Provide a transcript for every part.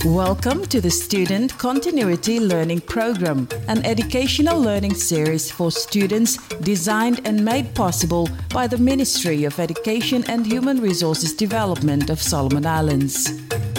Welcome to the Student Continuity Learning Program, an educational learning series for students designed and made possible by the Ministry of Education and Human Resources Development of Solomon Islands.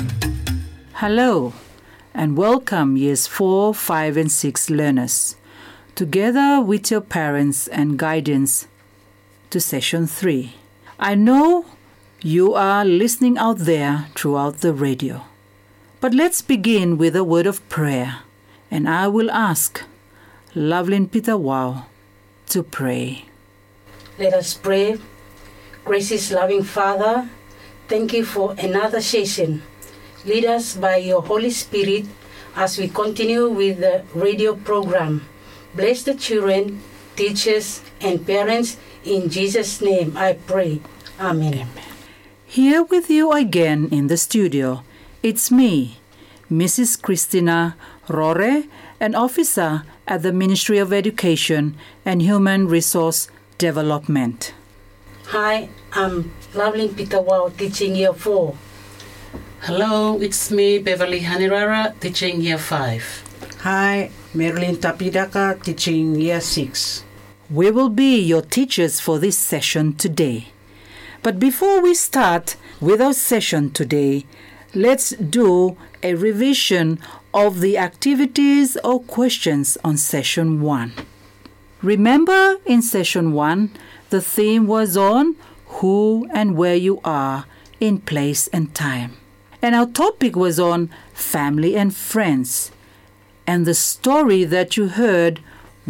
Hello, and welcome Years 4, 5 and 6 learners, together with your parents and guidance to Session 3. I know you are listening out there throughout the radio. But let's begin with a word of prayer, and I will ask Lovelyn Peter Wow to pray. Let us pray. Gracious loving Father, thank you for another session. Lead us by your Holy Spirit as we continue with the radio program. Bless the children, teachers, and parents. In Jesus' name I pray. Amen. Amen. Here with you again in the studio, it's me, Mrs. Christina Rore, an officer at the Ministry of Education and Human Resource Development. Hi, I'm Lovelyn Peter Wow, teaching Year 4. Hello, it's me, Beverly Hanirara, teaching Year 5. Hi, Marilyn Tapidaka, teaching Year 6. We will be your teachers for this session today. But before we start with our session today, let's do a revision of the activities or questions on Session 1. Remember, in Session 1, the theme was on who and where you are in place and time. And our topic was on family and friends. And the story that you heard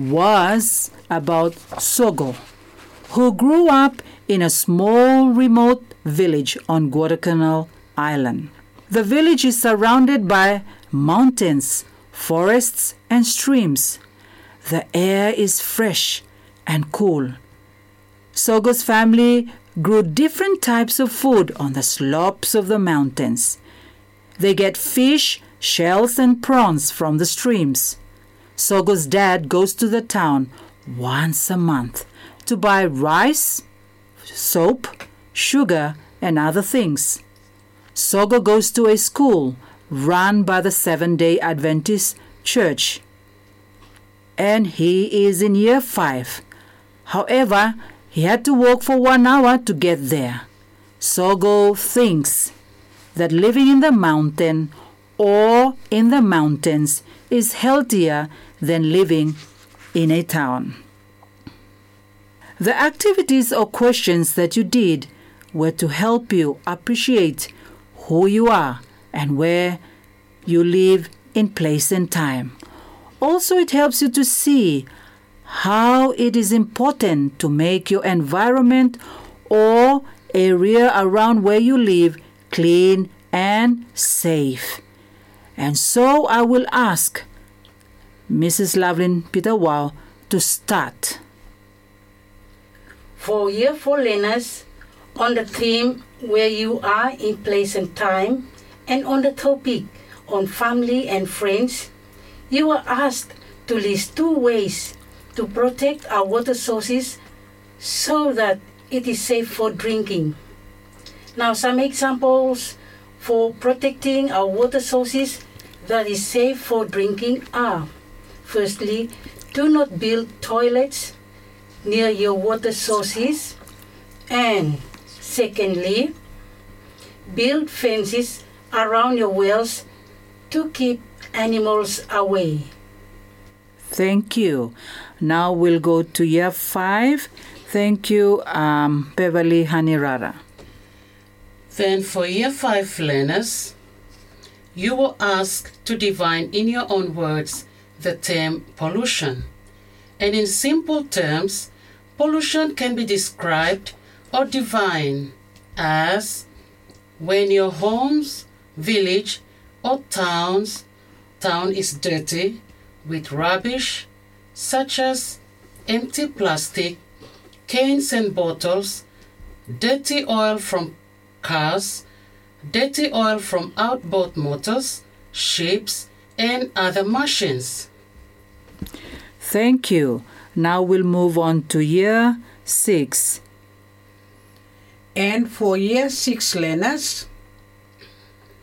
was about Sogo, who grew up in a small remote village on Guadalcanal Island. The village is surrounded by mountains, forests, and streams. The air is fresh and cool. Sogo's family grew different types of food on the slopes of the mountains. They get fish, shells, and prawns from the streams. Sogo's dad goes to the town once a month to buy rice, soap, sugar, and other things. Sogo goes to a school run by the Seventh-day Adventist Church, and he is in Year 5. However, he had to walk for 1 hour to get there. Sogo thinks that living in the mountain or in the mountains is healthier than living in a town. The activities or questions that you did were to help you appreciate who you are and where you live in place and time. Also, it helps you to see how it is important to make your environment or area around where you live clean and safe. And so I will ask Mrs. Lovelyn Peter Wow to start. For Year 4 learners, on the theme where you are in place and time, and on the topic on family and friends, you are asked to list 2 ways to protect our water sources so that it is safe for drinking. Now, some examples for protecting our water sources that is safe for drinking are: firstly, do not build toilets near your water sources, and secondly, build fences around your wells to keep animals away. Thank you. Now we'll go to Year 5. Thank you, Beverly Hanirara. Then for Year 5 learners, you were asked to define in your own words the term pollution. And in simple terms, pollution can be described or defined as when your homes, village, or town is dirty with rubbish such as empty plastic, cans and bottles, dirty oil from cars, dirty oil from outboard motors, ships, and other machines. Thank you. Now we'll move on to Year 6. And for Year 6 learners,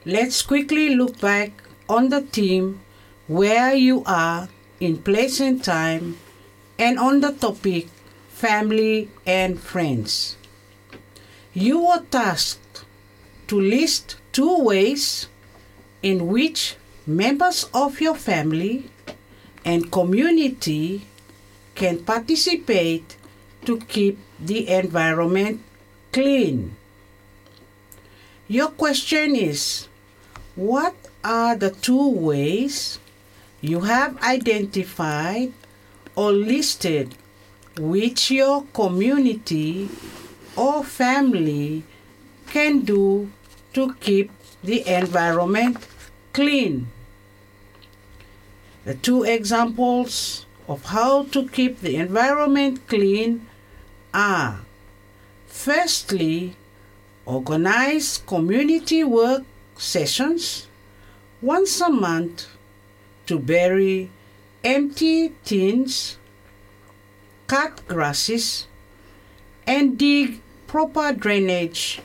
let's quickly look back on the theme where you are in place and time and on the topic family and friends. You were tasked to list 2 ways in which members of your family and community can participate to keep the environment clean. Your question is, what are the 2 ways you have identified or listed which your community or family can do to keep the environment clean? The 2 examples of how to keep the environment clean are: firstly, organize community work sessions once a month to bury empty tins, cut grasses, and dig proper drainage.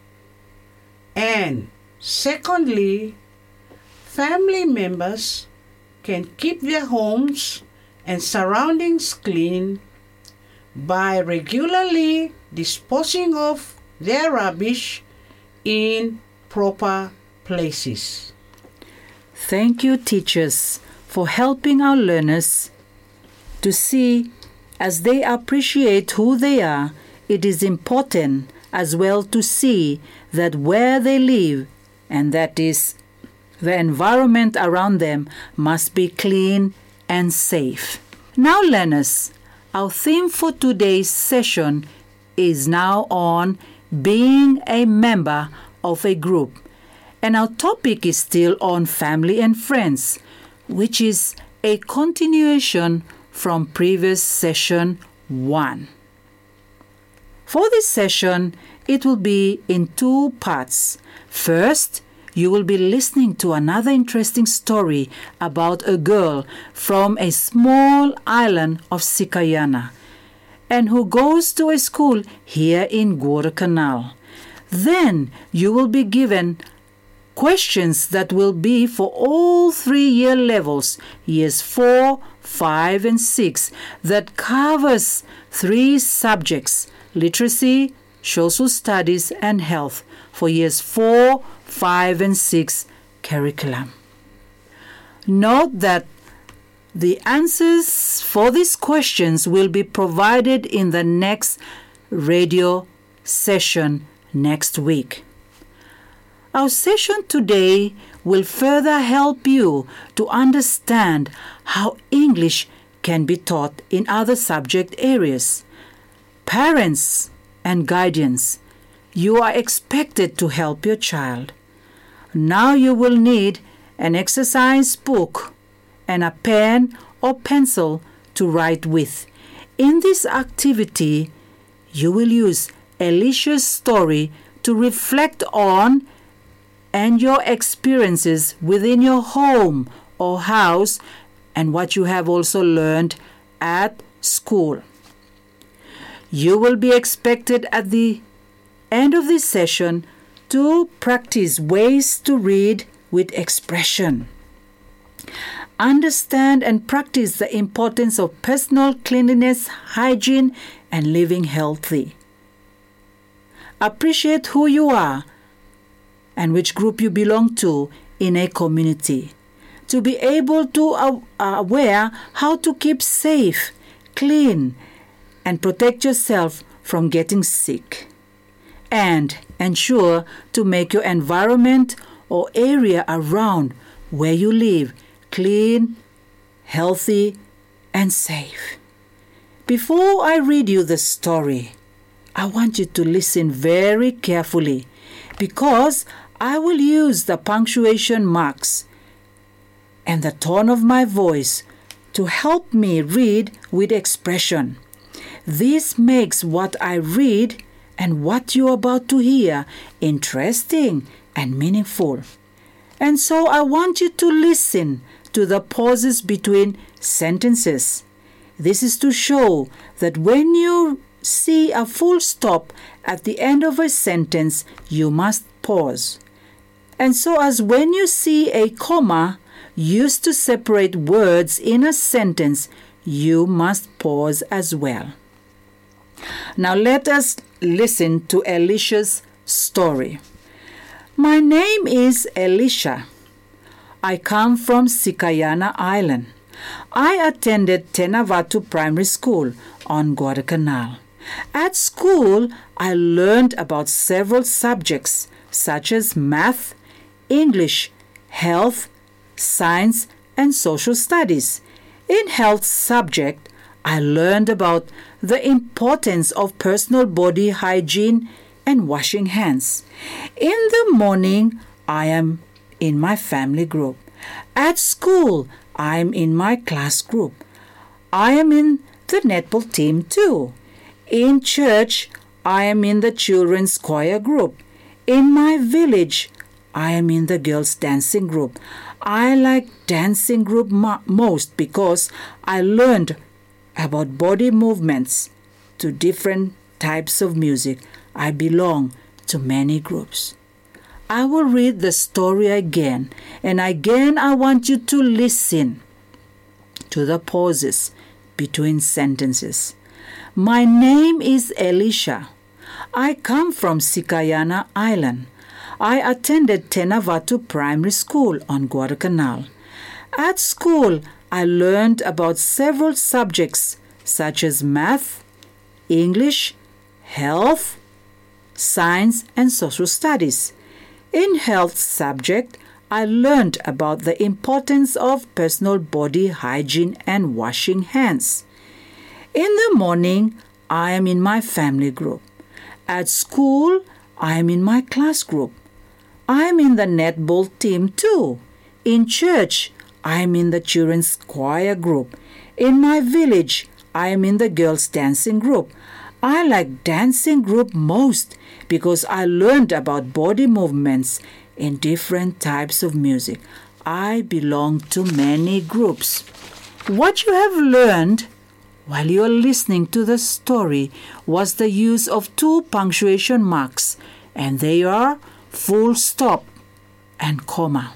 And secondly, family members can keep their homes and surroundings clean by regularly disposing of their rubbish in proper places. Thank you, teachers, for helping our learners to see, as they appreciate who they are, it is important as well to see that where they live, and that is the environment around them, must be clean and safe. Now, learners, our theme for today's session is now on being a member of a group. And our topic is still on family and friends, which is a continuation from previous session 1. For this session, it will be in 2 parts. First, you will be listening to another interesting story about a girl from a small island of Sikayana and who goes to a school here in Guadalcanal. Then you will be given questions that will be for all 3-year levels, years 4, 5, and 6, that covers 3 subjects: literacy, social studies, and health for years 4, 5, and 6 curriculum. Note that the answers for these questions will be provided in the next radio session next week. Our session today will further help you to understand how English can be taught in other subject areas. Parents and guardians, you are expected to help your child. Now you will need an exercise book and a pen or pencil to write with. In this activity, you will use Alicia's story to reflect on and your experiences within your home or house and what you have also learned at school. You will be expected at the end of this session to practice ways to read with expression. Understand and practice the importance of personal cleanliness, hygiene, and living healthy. Appreciate who you are and which group you belong to in a community. To be able to aware how to keep safe, clean, and protect yourself from getting sick. And ensure to make your environment or area around where you live clean, healthy, and safe. Before I read you the story, I want you to listen very carefully because I will use the punctuation marks and the tone of my voice to help me read with expression. This makes what I read and what you're about to hear interesting and meaningful. And so I want you to listen to the pauses between sentences. This is to show that when you see a full stop at the end of a sentence, you must pause. And so as when you see a comma used to separate words in a sentence, you must pause as well. Now let us listen to Elisha's story. My name is Elisha. I come from Sikayana Island. I attended Tenavatu Primary School on Guadalcanal. At school, I learned about several subjects such as math, English, health, science, and social studies. In health subject, I learned about the importance of personal body hygiene and washing hands. In the morning, I am in my family group. At school, I am in my class group. I am in the netball team too. In church, I am in the children's choir group. In my village, I am in the girls' dancing group. I like dancing group most because I learned about body movements to different types of music. I belong to many groups. I will read the story again, and again I want you to listen to the pauses between sentences. My name is Elisha. I come from Sikayana Island. I attended Tenavatu Primary School on Guadalcanal. At school, I learned about several subjects such as math, English, health, science, and social studies. In health subject, I learned about the importance of personal body hygiene and washing hands. In the morning, I am in my family group. At school, I am in my class group. I am in the netball team too. In church, I am in the children's choir group. In my village, I am in the girls' dancing group. I like dancing group most because I learned about body movements in different types of music. I belong to many groups. What you have learned while you are listening to the story was the use of 2 punctuation marks, and they are full stop and comma.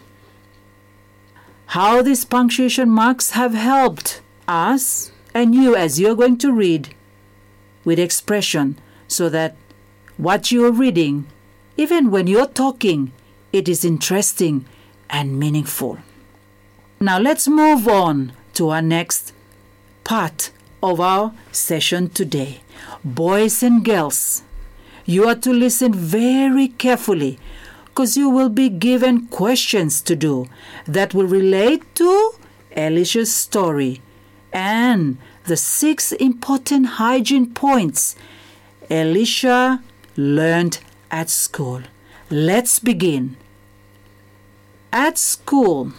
How these punctuation marks have helped us and you as you are going to read with expression, so that what you are reading, even when you are talking, it is interesting and meaningful. Now let's move on to our next part of our session today. Boys and girls, you are to listen very carefully because you will be given questions to do that will relate to Elisha's story and the 6 important hygiene points Elisha learned at school. Let's begin. At school,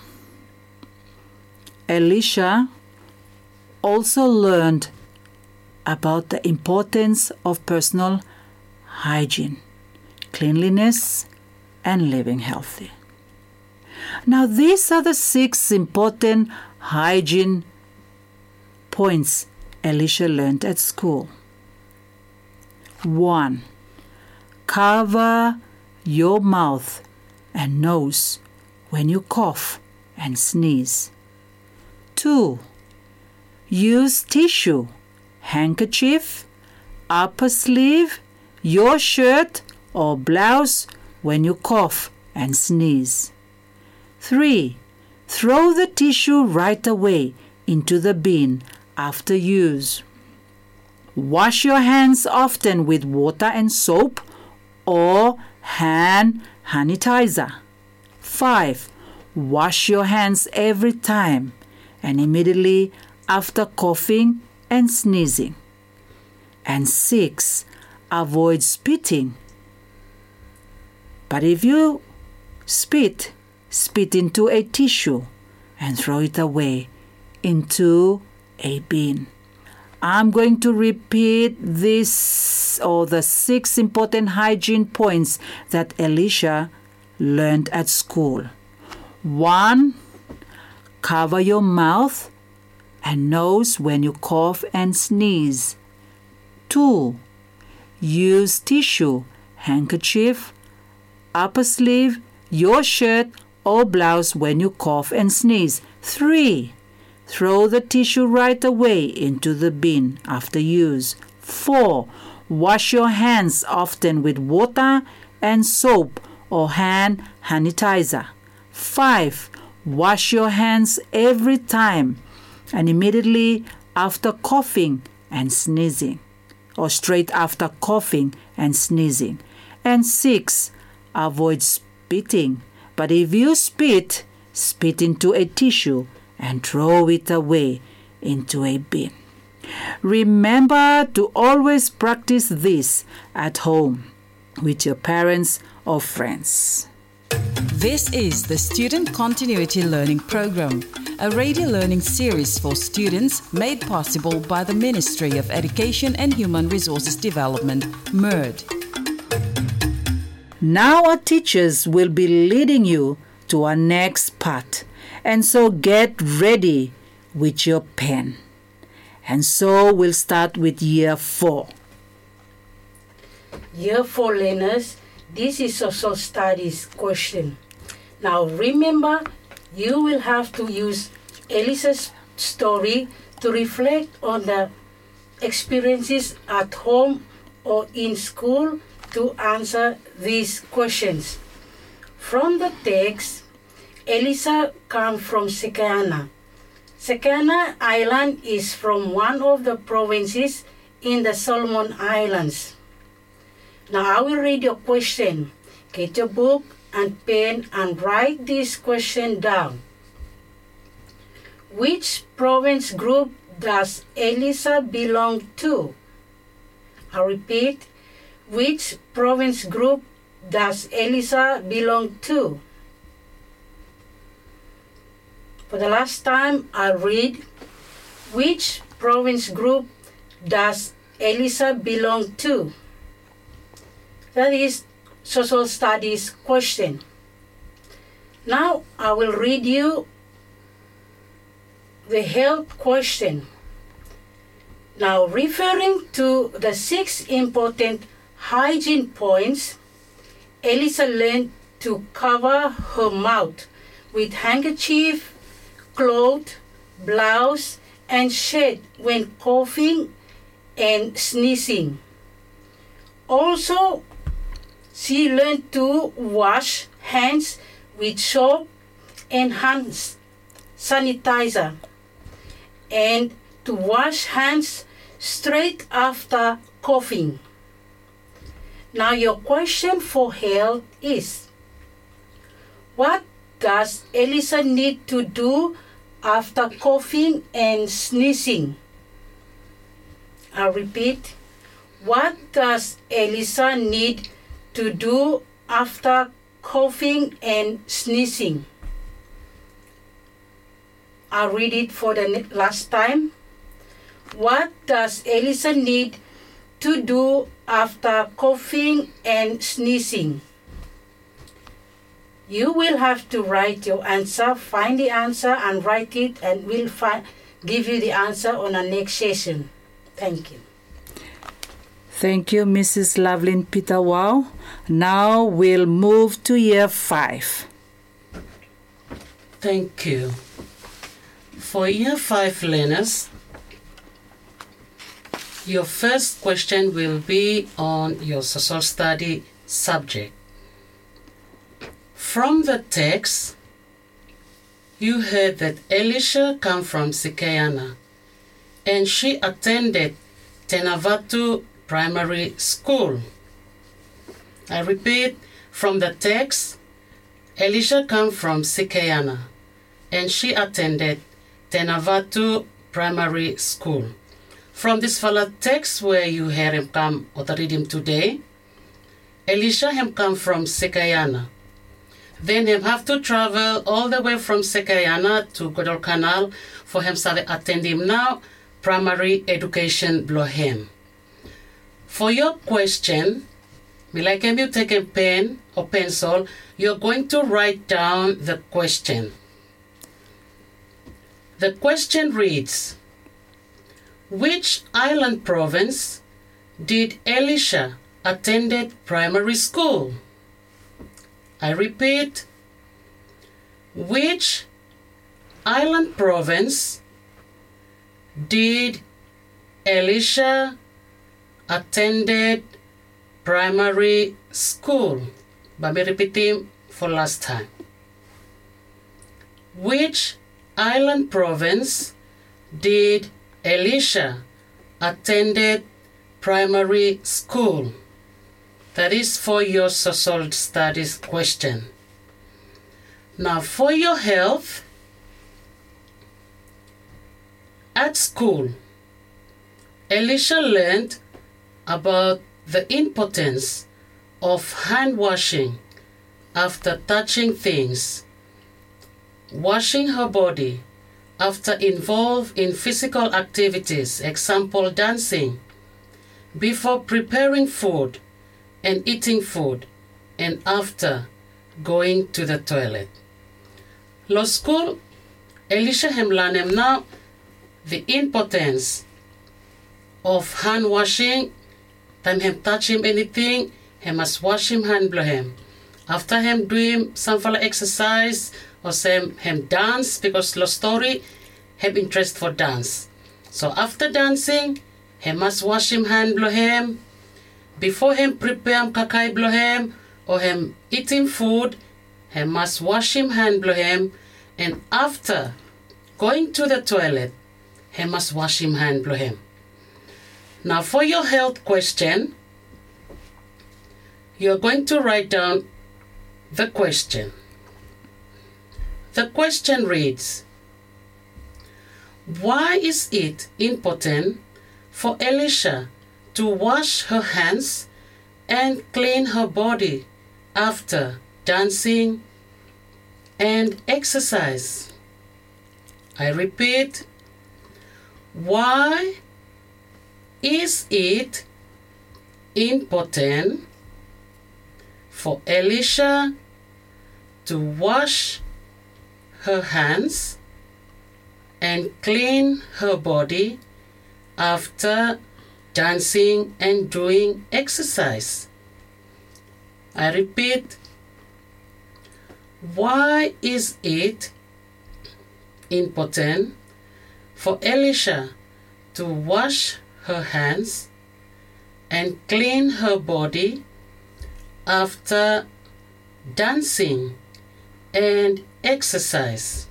Elisha also learned about the importance of personal hygiene, cleanliness, and living healthy. Now, these are the 6 important hygiene points Elisha learned at school. 1. Cover your mouth and nose when you cough and sneeze. 2. Use tissue, handkerchief, upper sleeve, your shirt or blouse when you cough and sneeze. 3. Throw the tissue right away into the bin after use. Wash your hands often with water and soap or hand sanitizer. 5. Wash your hands every time and immediately after coughing and sneezing. And 6. Avoid spitting. But if you spit into a tissue and throw it away into a bin. I'm going to repeat this or the 6 important hygiene points that Elisha learned at school. 1. Cover your mouth and nose when you cough and sneeze. 2. Use tissue, handkerchief, upper sleeve, your shirt or blouse when you cough and sneeze. 3. Throw the tissue right away into the bin after use. 4. Wash your hands often with water and soap or hand sanitizer. 5. Wash your hands every time and immediately after coughing and sneezing, or straight after coughing and sneezing. And 6. Avoid spitting. But if you spit, spit into a tissue and throw it away into a bin. Remember to always practice this at home with your parents or friends. This is the Student Continuity Learning Program, a radio learning series for students made possible by the Ministry of Education and Human Resources Development, MERD. Now our teachers will be leading you to our next part, and so get ready with your pen. And so we'll start with Year 4. Year 4 learners, this is social studies question. Now remember, you will have to use Elisa's story to reflect on the experiences at home or in school to answer these questions. From the text, Elisa comes from Sekayana. Sekayana Island is from one of the provinces in the Solomon Islands. Now I will read your question. Get your book and pen and write this question down. Which province group does Elisa belong to? I repeat, which province group does Elisa belong to? For the last time, I'll read, which province group does Elisa belong to? That is social studies question. Now I will read you the health question. Now referring to the 6 important hygiene points, Elisa learned to cover her mouth with handkerchief, cloth, blouse, and shirt when coughing and sneezing. Also, she learned to wash hands with soap and hand sanitizer, and to wash hands straight after coughing. Now your question for health is, what does Elisa need to do after coughing and sneezing? I repeat, what does Elisa need to do after coughing and sneezing? I'll read it for the last time. What does Elisa need to do after coughing and sneezing? You will have to write your answer, find the answer and write it, and we'll give you the answer on our next session. Thank you. Thank you, Mrs. Lovelyn Pitawao. Now we'll move to Year 5. Thank you. For Year 5 learners, your first question will be on your social study subject. From the text, you heard that Elisha came from Sekayana and she attended Tenavatu Primary School. I repeat, from the text, Elisha came from Sekayana and she attended Tenavatu Primary School. From this fella text where you hear him come or read him today, Elisha him come from Sekayana. Then him have to travel all the way from Sekayana to Guadalcanal for him to attend him now primary education Blohem. For your question, me like him you take a pen or pencil, you're going to write down the question. The question reads, which island province did Elisha attended primary school? I repeat, which island province did Elisha attended primary school? Bami repeat him for last time. Which island province did Elisha attended primary school? That is for your social studies question. Now for your health, at school, Elisha learned about the importance of hand washing after touching things, washing her body after involved in physical activities, example dancing, before preparing food and eating food, and after going to the toilet. Lo school, Elisha hemlanem now the importance of hand washing. Time him touch him anything, he must wash him hand blow him. After him do him some fala exercise or some him dance, because lo story have interest for dance. So after dancing, he must wash him hand blow him. Before him prepare him kakai blow him or him eating food, he must wash him hand blow him. And after going to the toilet, he must wash him hand blow him. Now for your health question, you're going to write down the question. The question reads, why is it important for Elisha to wash her hands and clean her body after dancing and exercise? I repeat, why is it important for Elisha to wash her hands and clean her body after dancing and doing exercise? I repeat, why is it important for Elisha to wash her hands and clean her body after dancing and exercise?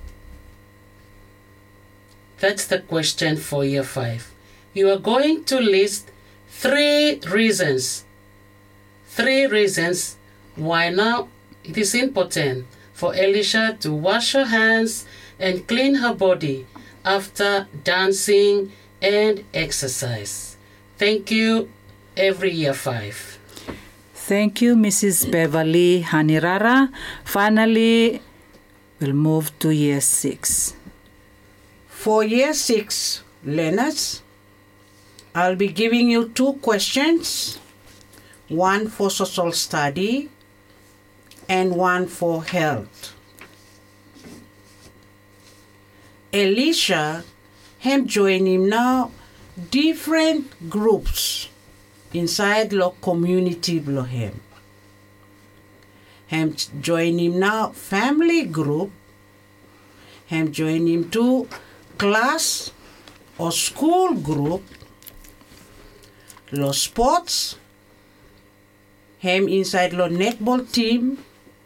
That's the question for year 5. You are going to list 3 reasons. 3 reasons why now it is important for Elisha to wash her hands and clean her body after dancing and exercise. Thank you, every year 5. Thank you, Mrs. Beverly Hanirara. Finally, we'll move to year 6. For year 6 learners, I'll be giving you 2 questions, one for social study and one for health. Elisha hem join him now different groups inside the community below him. Hem join him now family group. Hem join him to class or school group. Lo sports. Hem inside lo netball team.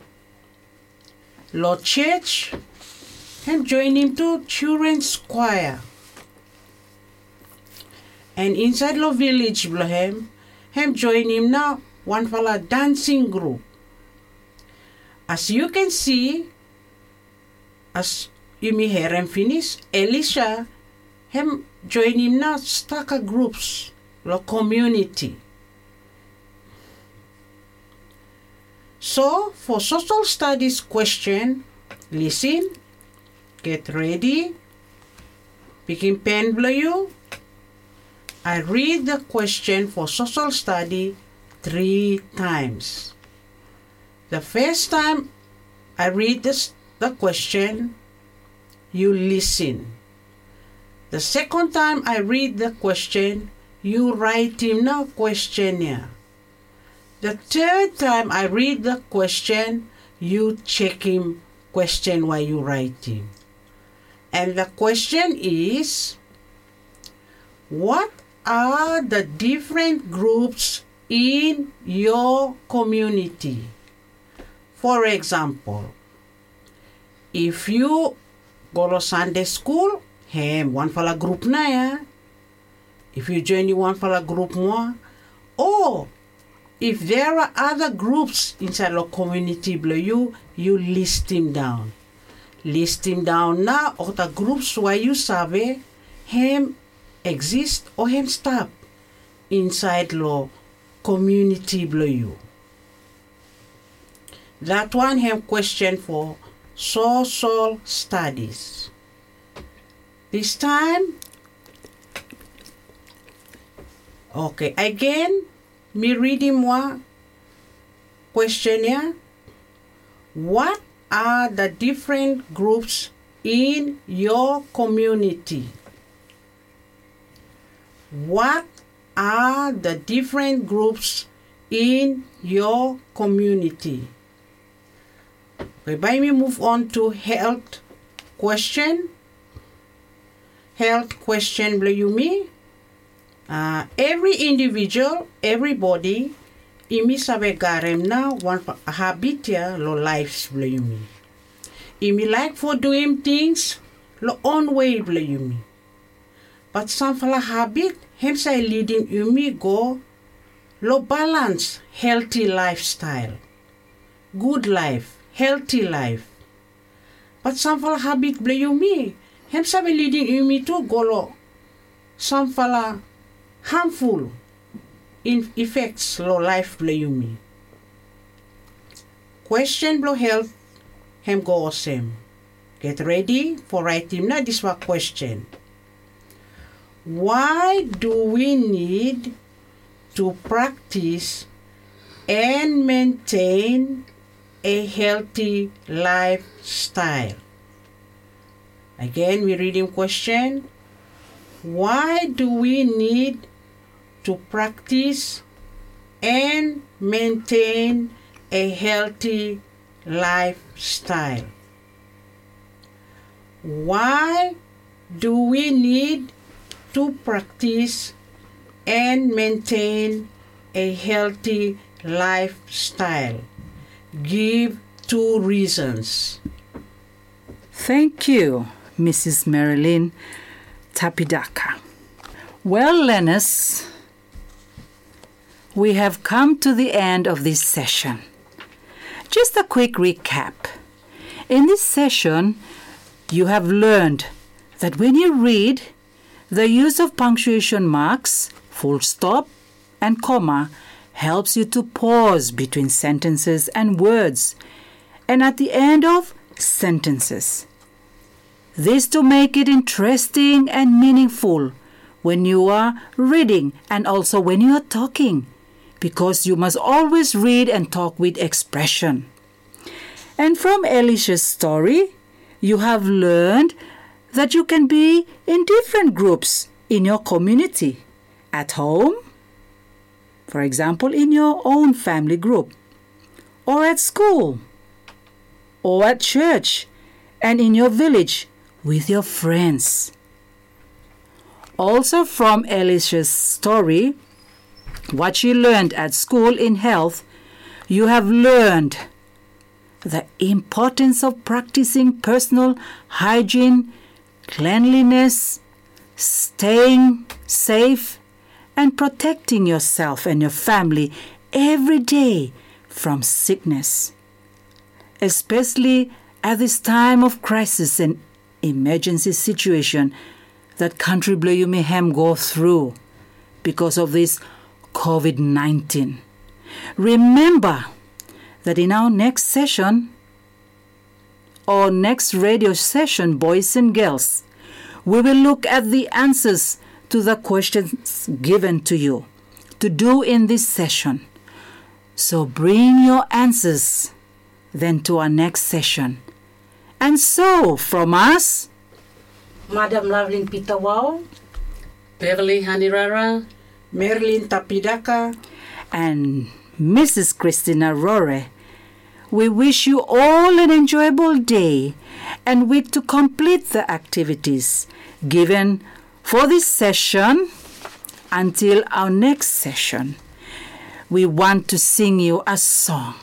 Lo church. Hem join him to children's choir. And inside lo village below him join him now one fala dancing group. As you can see, as you may hear him finish, Elisha him join him now staka groups, lo community. So for social studies question, listen, get ready, picking pen below you. I read the question for social study 3 times. The first time I read the question, you listen. The second time I read the question, you write in a questionnaire. The third time I read the question, you check him question while you writing. And the question is, what are the different groups in your community? For example, if you go to Sunday school, one fala group na ya. If you join the one fala group more, or if there are other groups inside the community, you list them down. List them down now, or the groups where you sabe him exist or him stop inside the community you. That one him question for social studies. This time, okay, again, me reading more questionnaire. What are the different groups in your community? What are the different groups in your community? Okay, by me move on to health question. Health question, you me? Every individual, everybody, imi sabe garem na one habit ya lo lives you me. Imi like for doing things lo own way you me. But some fala habit, him say leading you me go lo balance healthy lifestyle, good life, healthy life. But some fala habit you me, him say leading you me to go lo some fala harmful in effects lo life you me. Question blow health, him go same. Get ready for writing na this one question. Why do we need to practice and maintain a healthy lifestyle? Again, we reading question. Why do we need to practice and maintain a healthy lifestyle? Why do we need to practice and maintain a healthy lifestyle? Give 2 reasons. Thank you, Mrs. Marilyn Tapidaka. Well, learners, we have come to the end of this session. Just a quick recap. In this session, you have learned that when you read, the use of punctuation marks, full stop, and comma helps you to pause between sentences and words, and at the end of sentences. This to make it interesting and meaningful when you are reading and also when you are talking, because you must always read and talk with expression. And from Alicia's story, you have learned that you can be in different groups in your community, at home, for example, in your own family group, or at school, or at church, and in your village with your friends. Also from Alicia's story, what she learned at school in health, you have learned the importance of practicing personal hygiene, cleanliness, staying safe, and protecting yourself and your family every day from sickness, especially at this time of crisis and emergency situation that country you may go through because of this COVID-19. Remember that in our next session or next radio session, boys and girls, we will look at the answers to the questions given to you to do in this session. So bring your answers then to our next session. And so, from us, Madam Lovelyn Pitawao, Beverly Hanirara, Marilyn Tapidaka, and Mrs. Christina Rore, We wish you all an enjoyable day and with to complete the activities given for this session until our next session. We want to sing you a song.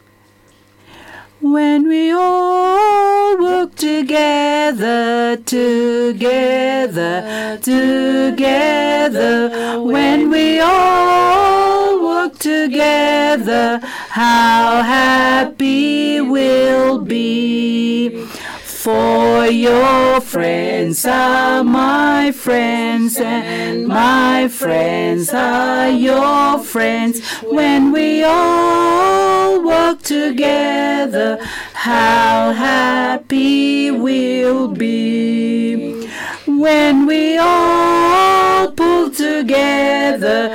When we all work together, when we all work together, how happy we'll be. For your friends are my friends, and my friends are your friends. When we all work together, how happy we'll be. When we all pull together,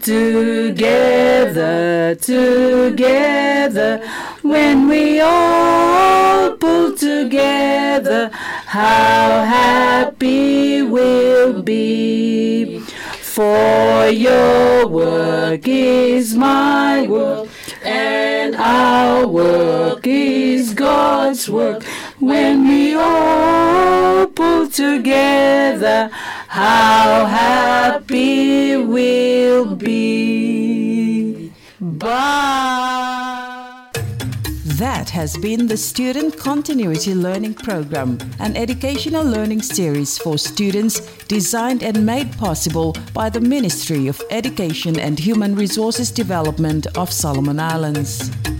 when we all pull together, how happy we'll be. For your work is my work, and our work is God's work. When we all pull together, how happy we'll be. Bye. That has been the Student Continuity Learning Program, an educational learning series for students designed and made possible by the Ministry of Education and Human Resources Development of Solomon Islands.